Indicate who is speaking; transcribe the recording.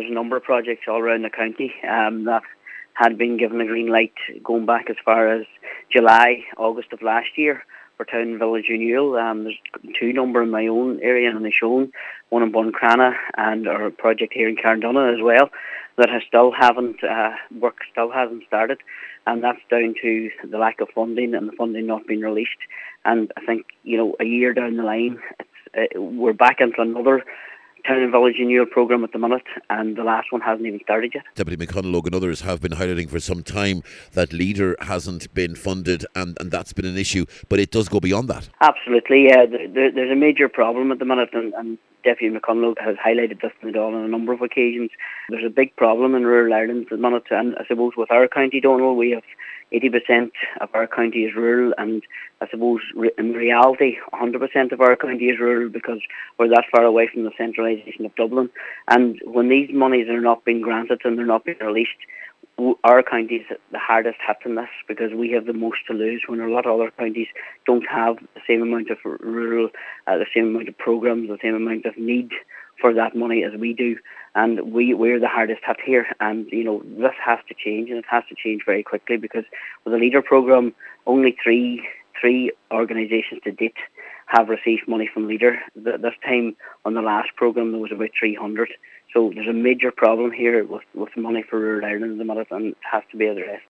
Speaker 1: a number of projects all around the county that had been given a green light going back as far as July, August of last year for town and village renewal. There's two number in my own area in Shown, one in Buncrana and our project here in Carndonagh as well, that has still work still hasn't started, and that's down to the lack of funding and the funding not being released. And I think, a year down the line, we're back into another town and village renewal programme at the minute, and the last one hasn't even started yet.
Speaker 2: Deputy McConalogue and others have been highlighting for some time that Leader hasn't been funded, and that's been an issue, but it does go beyond that.
Speaker 1: Absolutely, yeah. There's a major problem at the minute, and Deputy McConalogue has highlighted this on a number of occasions. There's a big problem in rural Ireland at the minute, and I suppose with our county, Donald, we have 80% of our county is rural, and I suppose in reality 100% of our county is rural because we're that far away from the centralisation of Dublin. And when these monies are not being granted and they're not being released, our county is the hardest hit in this because we have the most to lose when a lot of other counties don't have the same amount of rural, the same amount of programmes, the same amount of need for that money as we do. And we're the hardest hit here, and this has to change, and it has to change very quickly, because with the Leader programme, only three organisations to date have received money from Leader. This time on the last programme there was about 300. So there's a major problem here with money for rural Ireland at the minute, and it has to be addressed.